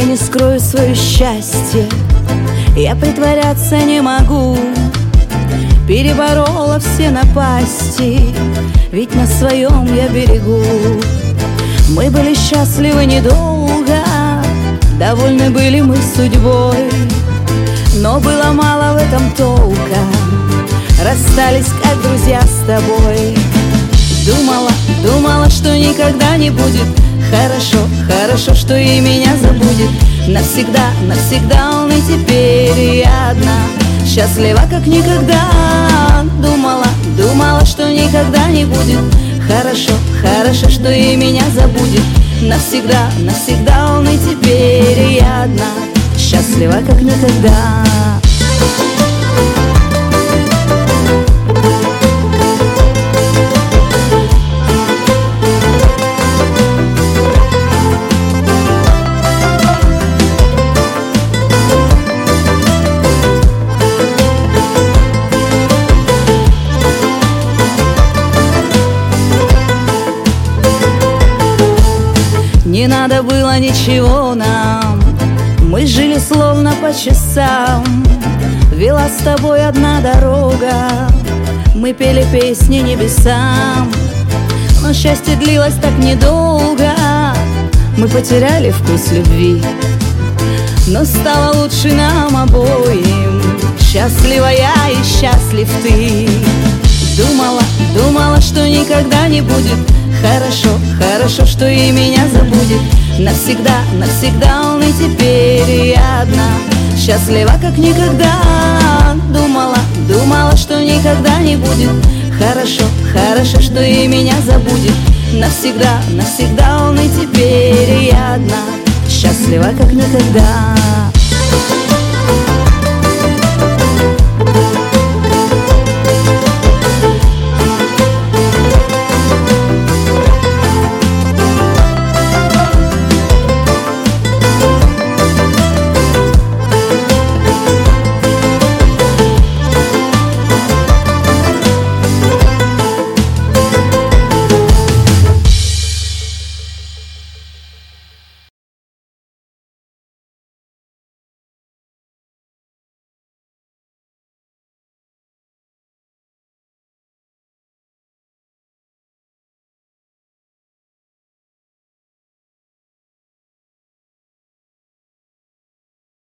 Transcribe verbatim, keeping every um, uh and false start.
не скрою свое счастье, я притворяться не могу. Переборола все напасти, ведь на своем я берегу. Мы были счастливы недолго, довольны были мы судьбой, но было мало в этом толка, расстались как друзья с тобой. Думала, думала, что никогда не будет хорошо, хорошо, что и меня забудет. Навсегда, навсегда он, и теперь я одна, счастлива как никогда. Думала, думала, что никогда не будет хорошо, хорошо, что и меня забудет. Навсегда, навсегда он, и теперь я одна, счастлива как никогда. Не надо было ничего нам, мы жили словно по часам. Вела с тобой одна дорога, мы пели песни небесам. Но счастье длилось так недолго, мы потеряли вкус любви, но стало лучше нам обоим. Счастлива я и счастлив ты. Думала, думала, что никогда не будет хорошо, хорошо, что и меня забудет. Навсегда, навсегда он, и теперь я одна, счастлива как никогда. Думала, думала, что никогда не будет хорошо, хорошо, что и меня забудет. Навсегда, навсегда он, и теперь я одна, счастлива как никогда.